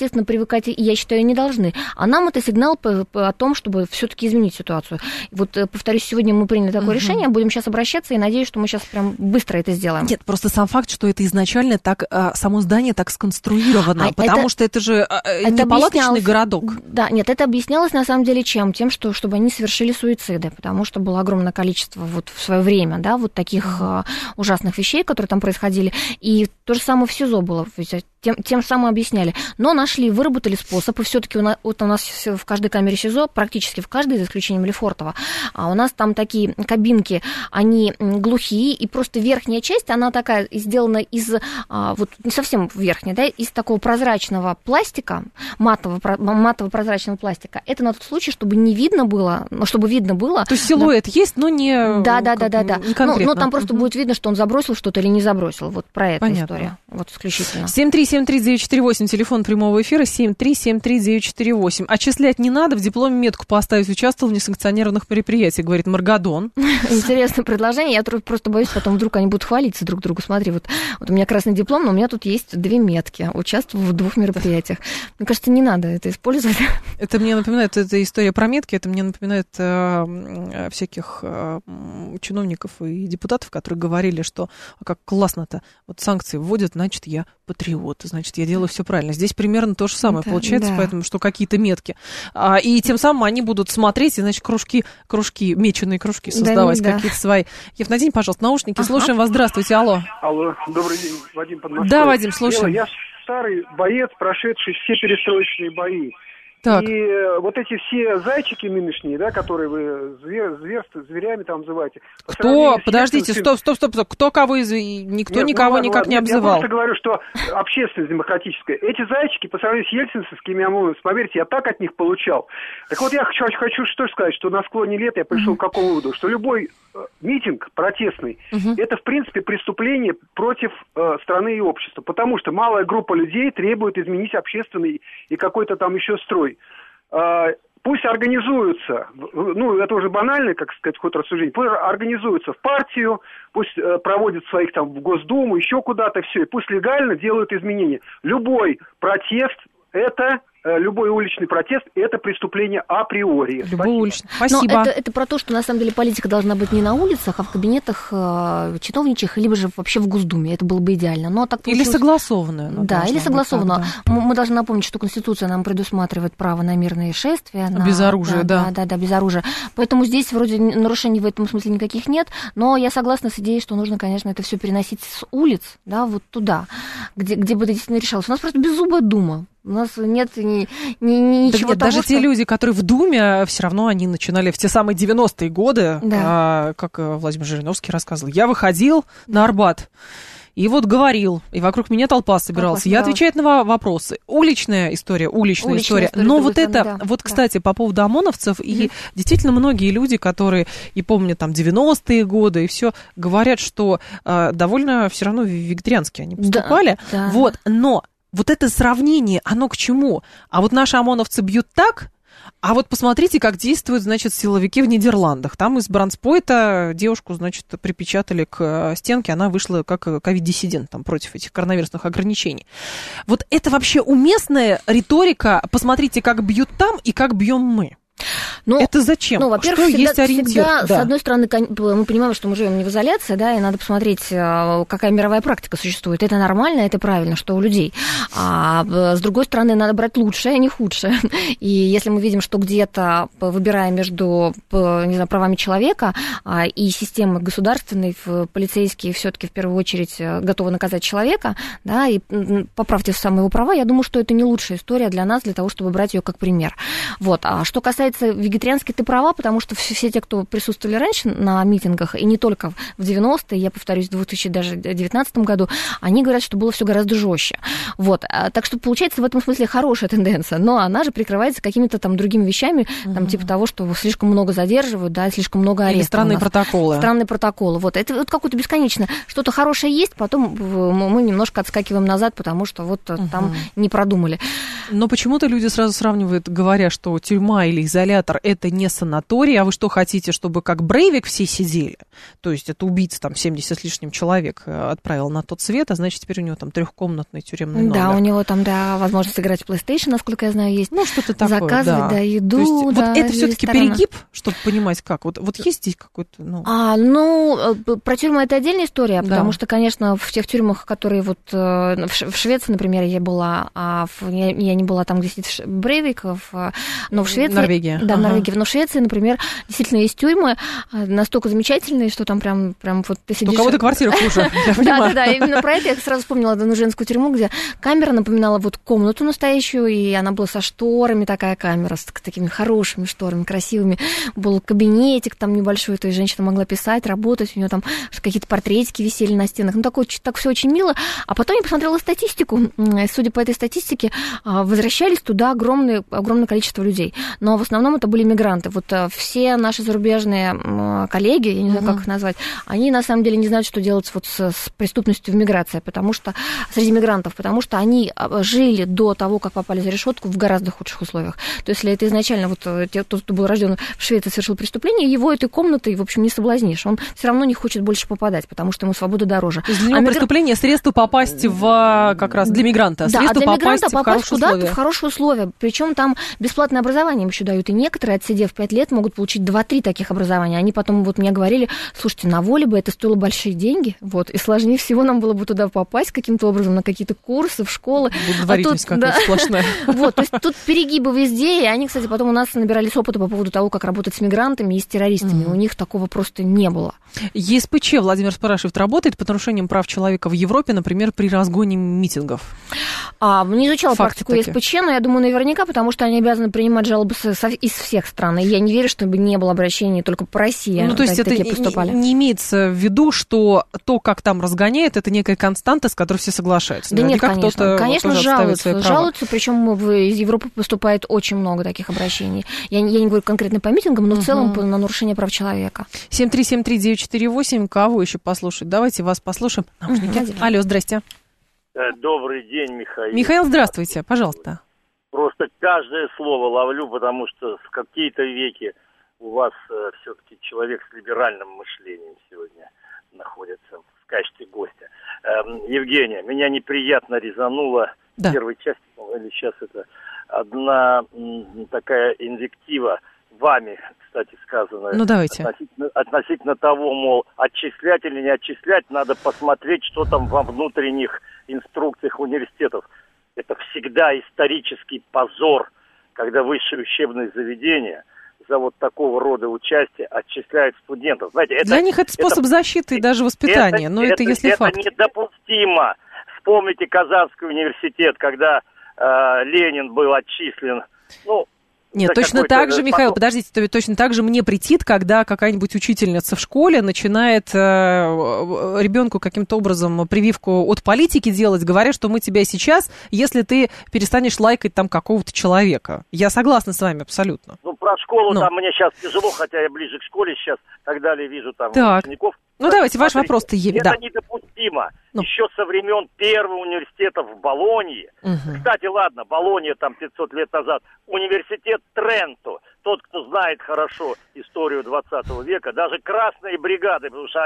привыкать, и я считаю, не должны. А нам это сигнал о том, чтобы все-таки изменить ситуацию. Вот, повторюсь, сегодня мы приняли такое решение, будем сейчас обращаться, и надеюсь, что мы сейчас прям быстро это сделаем. Нет, просто сам факт, что это изначально так, само здание так сконструировано, потому что это же не палаточный городок. Да, нет, это объяснялось на самом деле чем? Тем, что чтобы они совершили суициды, потому что было огромное количество вот в свое время, да, вот таких ужасных вещей, которые там происходили. И то же самое в СИЗО было, тем самым объясняли. Но нашли, выработали способ, и все-таки у нас в каждой камере СИЗО, практически в каждой, за исключением Лефортово, у нас там такие кабинки, они глухие, и просто верхняя часть, она такая сделана из, вот не совсем верхняя, да, из такого прозрачного пластика, матово-прозрачного пластика. Это на тот случай, чтобы не видно было, чтобы видно было. То есть силуэт есть, но не Да. Не конкретно. Ну, там просто будет видно, что он забросил что-то или не забросил. Вот про это история. Вот исключительно. 7373948, телефон прямого эфира, 7373948. Отчислять не надо, в дипломе метку поставить, участвовал в несанкционированных мероприятиях, говорит Маргадон. Интересное предложение, я просто боюсь, потом вдруг они будут хвалиться друг другу. Смотри, вот у меня красный диплом, но у меня тут есть 2 метки, участвовал в 2 мероприятиях. Мне кажется, не надо это использовать. Это мне напоминает, эта история про метки, это мне напоминает всяких чиновников и депутатов, которые говорили, что как классно-то, вот санкции вводят, значит, я патриот, значит, я делаю все правильно. Здесь примерно то же самое получается, поэтому что какие-то метки. И тем самым они будут смотреть, и, значит, кружки, меченые кружки создавать какие-то свои. Евгений, пожалуйста, наушники, слушаем вас. Здравствуйте, алло. Алло, добрый день, Вадим Подмосковье. Да, Вадим, слушаем. Я старый боец, прошедший все перестроечные бои. Так. И вот эти все зайчики нынешние, да, которые вы зверями там называете. Кто? Подождите, стоп. Кто кого никто никого никак не обзывал. Я просто говорю, что общественность демократическая. Эти зайчики, по сравнению с ельцинскими ОМОНовцами, поверьте, я так от них получал. Так вот, я хочу что сказать, что на склоне лет я пришел к какому выводу, что любой митинг протестный, это, в принципе, преступление против страны и общества. Потому что малая группа людей требует изменить общественный и какой-то там еще строй. Пусть организуются, ну, это уже банальный, как сказать, ход рассуждений, пусть организуются в партию, пусть проводят своих там в Госдуму, еще куда-то, все, и пусть легально делают изменения. Любой протест – это... Любой уличный протест – это преступление априори. Любой уличный. Спасибо. Но это про то, что на самом деле политика должна быть не на улицах, а в кабинетах чиновничьих, либо же вообще в Госдуме. Это было бы идеально. Но так или согласованную. Да, или согласованную. Мы должны напомнить, что Конституция нам предусматривает право на мирные шествия. Без оружия, да. Да, без оружия. Поэтому здесь вроде нарушений в этом смысле никаких нет. Но я согласна с идеей, что нужно, конечно, это все переносить с улиц, да, вот туда, где бы это действительно решалось. У нас просто беззубая дума. У нас нет ничего того, даже те люди, которые в Думе, все равно они начинали в те самые 90-е годы, как Владимир Жириновский рассказывал. Я выходил на Арбат и вот говорил, и вокруг меня толпа собиралась. Я отвечаю на вопросы. Уличная история. Но вот это, кстати, по поводу ОМОНовцев, и действительно многие люди, которые и помнят там 90-е годы, и все говорят, что довольно все равно вегетариански они поступали. Вот, но вот это сравнение, оно к чему? А вот наши ОМОНовцы бьют так, а вот посмотрите, как действуют, значит, силовики в Нидерландах. Там из Бранспойта девушку, значит, припечатали к стенке, она вышла как ковид-диссидент там, против этих коронавирусных ограничений. Вот это вообще уместная риторика, посмотрите, как бьют там и как бьем мы. Это зачем? Во-первых, что есть ориентир? С одной стороны, мы понимаем, что мы живем не в изоляции, да, и надо посмотреть, какая мировая практика существует. Это нормально, это правильно, что у людей. А с другой стороны, надо брать лучшее, а не худшее. И если мы видим, что где-то, выбирая между, не знаю, правами человека и системой государственной, полицейские все-таки в первую очередь готовы наказать человека, да, и поправьте самые его права, я думаю, что это не лучшая история для нас, для того, чтобы брать ее как пример. Вот. А что касается вегетарианской, ты права, потому что все те, кто присутствовали раньше на митингах, и не только в 90-е, я повторюсь, в 2019 году, они говорят, что было все гораздо жестче. Вот. Так что получается в этом смысле хорошая тенденция, но она же прикрывается какими-то там другими вещами, там, типа того, что слишком много задерживают, да, слишком много арестов. Или странные протоколы. Странные протоколы. Вот. Это вот какое-то бесконечно. Что-то хорошее есть, потом мы немножко отскакиваем назад, потому что вот там не продумали. Но почему-то люди сразу сравнивают, говоря, что что тюрьма или изолятор – это не санаторий, а вы что, хотите, чтобы как Брейвик все сидели? То есть это убийца, там, 70 с лишним человек отправил на тот свет, а значит, теперь у него там 3-комнатный тюремный номер. Да, у него там, да, возможность играть в PlayStation, насколько я знаю, есть. Ну, что-то такое, заказывать, да, еду, то есть, да, вот это все-таки ресторана. перегиб, чтобы понимать, как? Вот есть здесь какой-то, Про тюрьму это отдельная история, потому что, конечно, в тех тюрьмах, которые вот в Швеции, например, я была, я не была там, где сидит Брейвик, но в Швеции... Норвегия. Да, в Норвегии. Но в Швеции, например, действительно есть тюрьмы настолько замечательные, что там прям вот ты сидишь... У кого-то квартира хуже, я понимаю. Да, именно про это я сразу вспомнила одну женскую тюрьму, где камера напоминала вот комнату настоящую, и она была со шторами, такая камера, с такими хорошими шторами, красивыми. Был кабинетик там небольшой, то есть женщина могла писать, работать, у нее там какие-то портретики висели на стенах. Ну, так все очень мило. А потом я посмотрела статистику. Судя по этой статистике, возвращались туда огромное количество людей. Но в основном это были мигранты. Вот все наши зарубежные коллеги, я не знаю, как их назвать, они на самом деле не знают, что делать вот с преступностью в миграции, потому что среди мигрантов, потому что они жили до того, как попали за решетку, в гораздо худших условиях. То есть, если это изначально вот тот, кто был рожден в Швеции, совершил преступление, его этой комнатой, в общем, не соблазнишь. Он все равно не хочет больше попадать, потому что ему свобода дороже. То есть для него преступление — средство попасть как раз для мигранта, средство для попасть в хорошие куда-то условия. в хорошие условия. Причем там бесплатное образование им еще дают. И некоторые, отсидев 5 лет, могут получить 2-3 таких образования. Они потом вот мне говорили: слушайте, на воле бы это стоило большие деньги, вот, и сложнее всего нам было бы туда попасть каким-то образом на какие-то курсы, в школы. Благотворительность какая-то сплошная. Вот, то есть тут перегибы везде, и они, кстати, потом у нас набирались опыта по поводу того, как работать с мигрантами и с террористами. У них такого просто не было. ЕСПЧ, Владимир спрашивает, работает по нарушениям прав человека в Европе, например, при разгоне митингов? Не изучала практику ЕСПЧ, но я думаю, наверняка, потому что они обязаны принимать жалобы из всех стран. И я не верю, чтобы не было обращений только по России. Ну, то есть это не имеется в виду, что то, как там разгоняет, это некая константа, с которой все соглашаются. Да наверняка нет, конечно. Конечно, жалуются, причем из Европы поступает очень много таких обращений. Я не говорю конкретно по митингам, но в целом на нарушение прав человека. 7373948, кого еще послушать? Давайте вас послушаем. Алло, здрасте. Добрый день, Михаил. Михаил, здравствуйте, пожалуйста. Просто каждое слово ловлю, потому что в какие-то веки у вас все-таки человек с либеральным мышлением сегодня находится в качестве гостя. Евгения, меня неприятно резанула в первой части, или сейчас это одна такая инвектива, вами, кстати, сказанная. Ну, давайте. Относительно того, мол, отчислять или не отчислять, надо посмотреть, что там во внутренних инструкциях университетов. Это всегда исторический позор, когда высшие учебные заведения за вот такого рода участие отчисляют студентов. Знаете, для них это способ защиты и даже воспитания, но это если факт. Это недопустимо. Вспомните Казанский университет, когда Ленин был отчислен. Нет, точно так же, Михаил, подождите, точно так же мне претит, когда какая-нибудь учительница в школе начинает ребенку каким-то образом прививку от политики делать, говоря, что мы тебя сейчас, если ты перестанешь лайкать там какого-то человека. Я согласна с вами абсолютно. Про школу там мне сейчас тяжело, хотя я ближе к школе сейчас, и так далее, вижу там учеников. Давайте, ваш вопрос-то есть. Это недопустимо. Еще со времен первого университета в Болонье. Кстати, ладно, Болонья там 500 лет назад. Университет Тренто. Тот, кто знает хорошо историю 20 века, даже красные бригады, потому что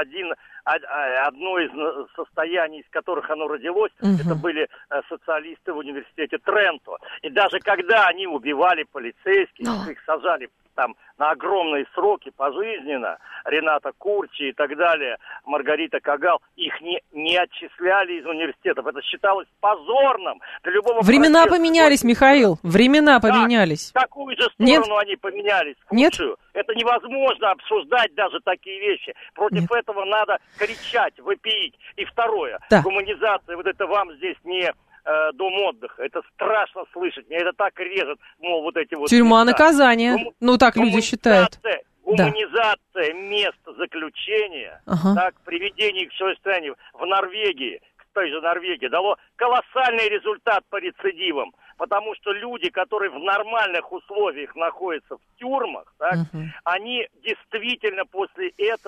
одно из состояний, из которых оно родилось, это были социалисты в университете Тренто. И даже когда они убивали полицейских, их сажали там на огромные сроки пожизненно, Рената Курчи и так далее, Маргарита Кагал, их не отчисляли из университетов. Это считалось позорным для любого Времена протеста. Поменялись, Михаил, времена поменялись. В какую же сторону они поменялись? В худшую? Нет? Это невозможно обсуждать даже такие вещи. Против этого надо кричать, вопиить. И второе, гуманизация, вот это вам здесь не... дом отдыха. Это страшно слышать. Меня это так режет, мол, вот эти вот... Тюрьма, наказание. Так люди считают. Гуманизация мест заключения, так, приведение к своей стране в Норвегии, в той же Норвегии, дало колоссальный результат по рецидивам. Потому что люди, которые в нормальных условиях находятся в тюрьмах, так, они действительно после этого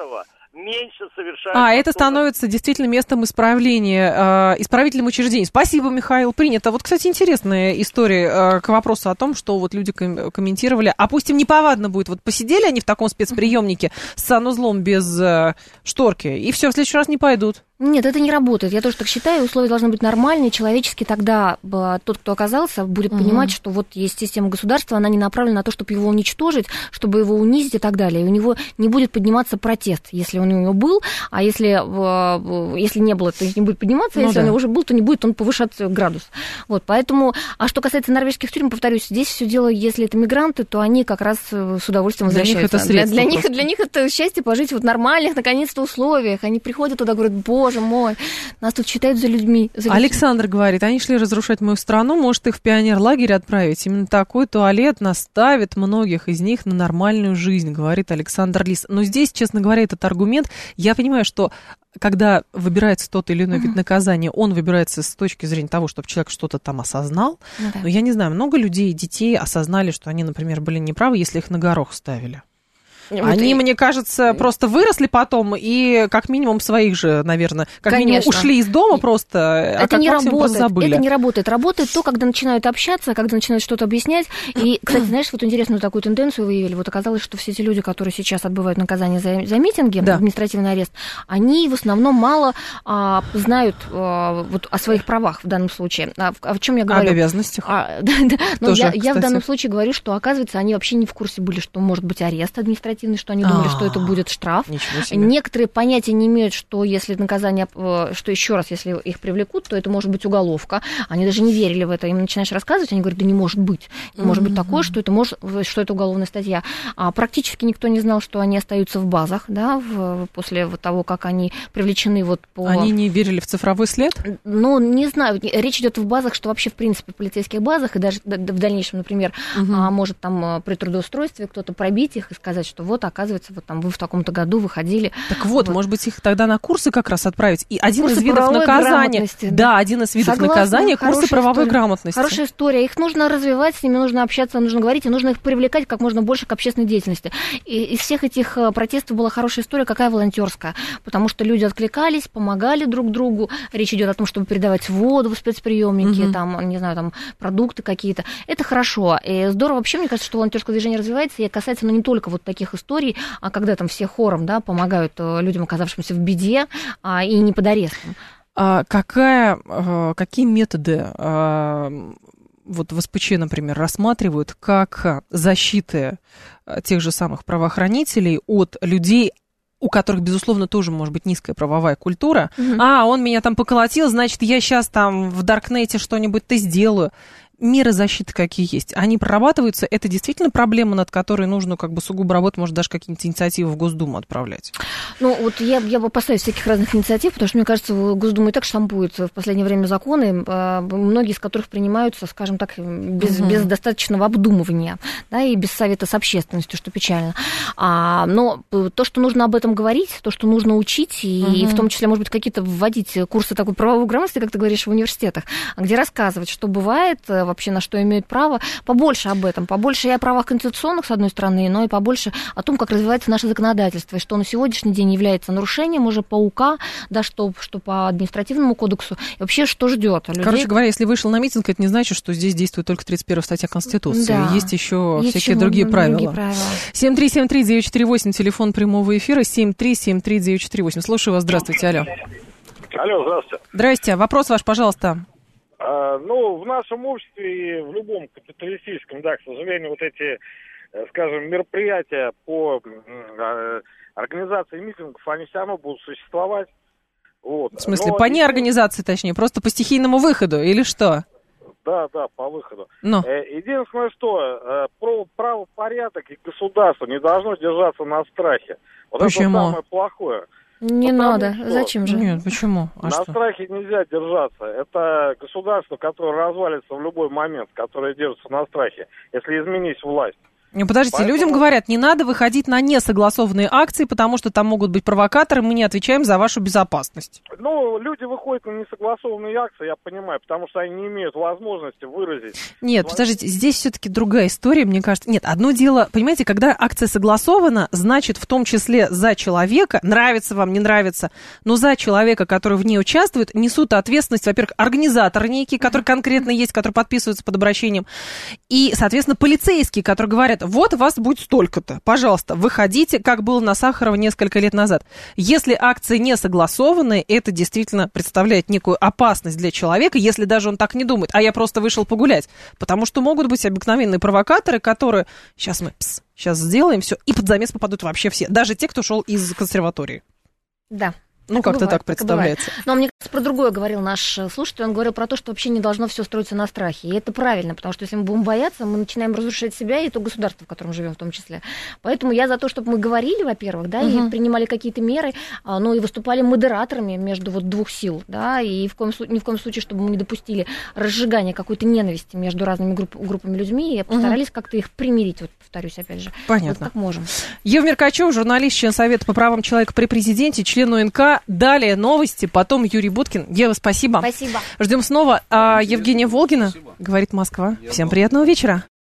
меньше совершают. Это становится действительно местом исправления, исправительным учреждением. Спасибо, Михаил, принято. Вот, кстати, интересная история к вопросу о том, что вот люди комментировали. А пусть им неповадно будет. Вот посидели они в таком спецприемнике с санузлом без шторки, и все, в следующий раз не пойдут. Нет, это не работает. Я тоже так считаю. Условия должны быть нормальные, человеческие. Тогда тот, кто оказался, будет понимать, что вот есть система государства, она не направлена на то, чтобы его уничтожить, чтобы его унизить и так далее. И у него не будет подниматься протест, если он у него был, а если не было, то не будет подниматься, если он уже был, то не будет он повышать градус. Вот, поэтому, а что касается норвежских тюрем, повторюсь, здесь все дело, если это мигранты, то они как раз с удовольствием возвращаются. Для них это для них это счастье пожить в нормальных, наконец-то, условиях. Они приходят туда, говорят: боже мой, нас тут считают за людьми. Александр говорит, они шли разрушать мою страну, может, их в пионерлагерь отправить. Именно такой туалет наставит многих из них на нормальную жизнь, говорит Александр Лис. Но здесь, честно говоря, этот аргумент, я понимаю, что когда выбирается тот или иной вид наказания, он выбирается с точки зрения того, чтобы человек что-то там осознал. Но я не знаю, много людей, детей осознали, что они, например, были неправы, если их на горох ставили. Они, мне кажется, просто выросли потом и как минимум своих же, наверное, минимум ушли из дома просто, это не работает, забыли. Это не работает. Работает то, когда начинают общаться, когда начинают что-то объяснять. И, кстати, знаешь, вот интересную такую тенденцию выявили. Вот оказалось, что все эти люди, которые сейчас отбывают наказание за митинги, административный арест, они в основном мало знают вот о своих правах в данном случае. О чем я говорю? Об обязанностях. Я в данном случае говорю, что, оказывается, они вообще не в курсе были, что может быть арест административный, что они думали, что это будет штраф. Некоторые понятия не имеют, что если наказание, что еще раз, если их привлекут, то это может быть уголовка. Они даже не верили в это. Им начинаешь рассказывать, они говорят: да не может быть. Не может быть такое, что это уголовная статья. Практически никто не знал, что они остаются в базах, да, после вот того, как они привлечены вот по... Они не верили в цифровой след? Ну, не знаю. Речь идет в базах, что вообще, в принципе, в полицейских базах, и даже в дальнейшем, например, может там при трудоустройстве кто-то пробить их и сказать, что вот, оказывается, вот там вы в таком-то году выходили. Так вот, может быть, их тогда на курсы как раз отправить. И один из видов наказания... Да, один из видов наказания — курсы правовой грамотности. Хорошая история. Их нужно развивать, с ними нужно общаться, нужно говорить, и нужно их привлекать как можно больше к общественной деятельности. И из всех этих протестов была хорошая история, какая волонтерская. Потому что люди откликались, помогали друг другу. Речь идет о том, чтобы передавать воду в спецприемники, там, не знаю, там, продукты какие-то. Это хорошо. И здорово вообще, мне кажется, что волонтерское движение развивается, и касается, не только вот таких историй, а когда там все хором, да, помогают людям, оказавшимся в беде, и не под арестом. Какие методы вот в СПЧ, например, рассматривают как защиты тех же самых правоохранителей от людей, у которых, безусловно, тоже может быть низкая правовая культура? Он меня там поколотил, значит, я сейчас там в Даркнете что-нибудь-то сделаю. Меры защиты какие есть? Они прорабатываются? Это действительно проблема, над которой нужно как бы сугубо работать, может, даже какие-нибудь инициативы в Госдуму отправлять? Ну, вот я бы опасаюсь всяких разных инициатив, потому что, мне кажется, Госдума и так штампует в последнее время законы, многие из которых принимаются, скажем так, без достаточного обдумывания, да, и без совета с общественностью, что печально. Но то, что нужно об этом говорить, то, что нужно учить, и в том числе, может быть, какие-то вводить курсы такой правовой грамотности, как ты говоришь, в университетах, где рассказывать, что бывает, вообще на что имеют право, побольше об этом, побольше и о правах конституционных, с одной стороны, но и побольше о том, как развивается наше законодательство, и что на сегодняшний день является нарушением уже по УК, да, что по административному кодексу, и вообще что ждет людей. Короче говоря, если вышел на митинг, это не значит, что здесь действует только 31 статья Конституции. Да. Есть еще всякие другие правила. 7373948, телефон прямого эфира, 7373948. Слушаю вас, здравствуйте, алло. Алло, здравствуйте. Здрасте, вопрос ваш, пожалуйста. В нашем обществе и в любом капиталистическом, да, к сожалению, вот эти, скажем, мероприятия по организации митингов, они все равно будут существовать. Вот. В смысле, по неорганизации, точнее, просто по стихийному выходу, или что? Да, по выходу. Единственное, что правопорядок и государство не должно держаться на страхе. Вот Почему? Это самое плохое. Не надо. Зачем же? Нет, почему? На страхе нельзя держаться. Это государство, которое развалится в любой момент, которое держится на страхе, если изменить власть. Подождите, Поэтому... людям говорят, не надо выходить на несогласованные акции, потому что там могут быть провокаторы, мы не отвечаем за вашу безопасность. Ну, люди выходят на несогласованные акции, я понимаю, потому что они не имеют возможности выразить. Нет, подождите, здесь все-таки другая история, мне кажется. Нет, одно дело, понимаете, когда акция согласована, значит, в том числе за человека, нравится вам, не нравится, но за человека, который в ней участвует, несут ответственность, во-первых, организаторы некие, которые конкретно есть, которые подписываются под обращением, и, соответственно, полицейские, которые говорят, вот вас будет столько-то, пожалуйста, выходите, как было на Сахарова несколько лет назад. Если акции не согласованы, это действительно представляет некую опасность для человека, если даже он так не думает, а я просто вышел погулять, потому что могут быть обыкновенные провокаторы, которые, сейчас мы, сейчас сделаем все, и под замес попадут вообще все, даже те, кто шел из консерватории. Да. Ну, как-то так представляется. Но мне кажется, про другое говорил наш слушатель. Он говорил про то, что вообще не должно все строиться на страхе. И это правильно, потому что если мы будем бояться, мы начинаем разрушать себя и то государство, в котором живем в том числе. Поэтому я за то, чтобы мы говорили, во-первых, да, и принимали какие-то меры, ну, и выступали модераторами между вот двух сил, да, и ни в коем случае, чтобы мы не допустили разжигания какой-то ненависти между разными группами людьми, и постарались как-то их примирить, вот повторюсь, опять же. Понятно. Вот как можем. Ева Меркачева, журналист, член Совета по правам человека при президенте, член УНК. Далее новости, потом Юрий Буткин. Ева, спасибо. Спасибо. Ждем снова. Евгения Волгина, говорит Москва. Всем приятного вечера.